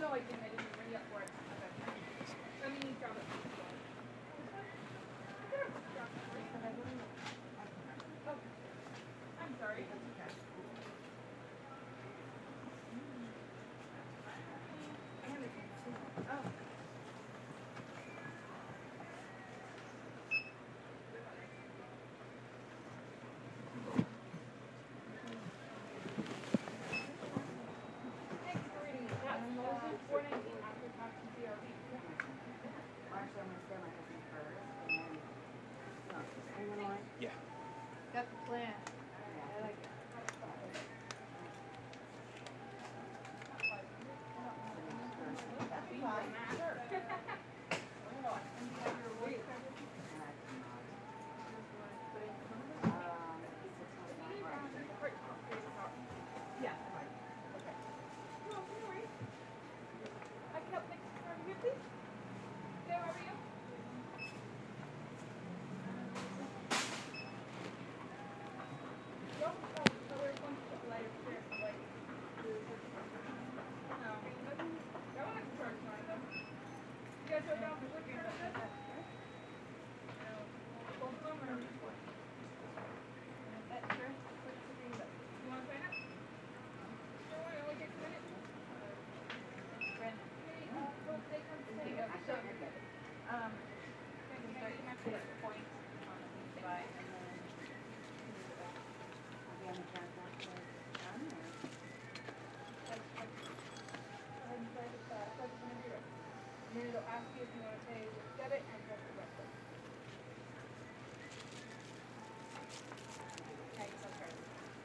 no, I didn't. I didn't bring you up for it. Okay. I mean, you dropped it. Oh, I'm sorry. Oh. Thanks for reading it. That's Moses 419 after tax and CRV. Actually, I'm gonna send my husband first, and then. Yeah. Got the plan. I like it. Yeah. Okay. No, no worries. I can help next time over here, please. Go, how are you? Well, so there's one lighter there, like, no, I want to charge mine though. You guys are down for liquor services? Both of them or? Extra? You want to sign up? Sure, it only takes a minute. Brandon. Hope they come to take up. So, You have to get points on the buy, and then. I'll be on the transaction. And then it'll ask you if you want to pay with debit and press the rest. Okay, so first.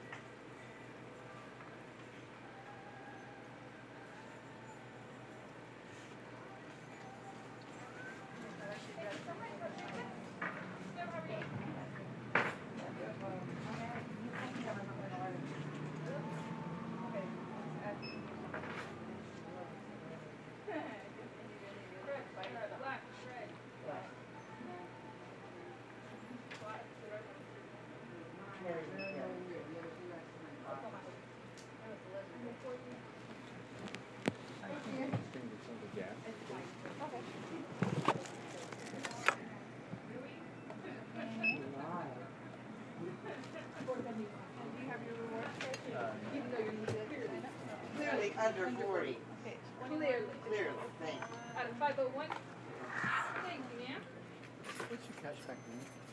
Black, red. Clearly under 40. Clearly. Thank you. Out of 501. Thank you, ma'am. What's your cashback name?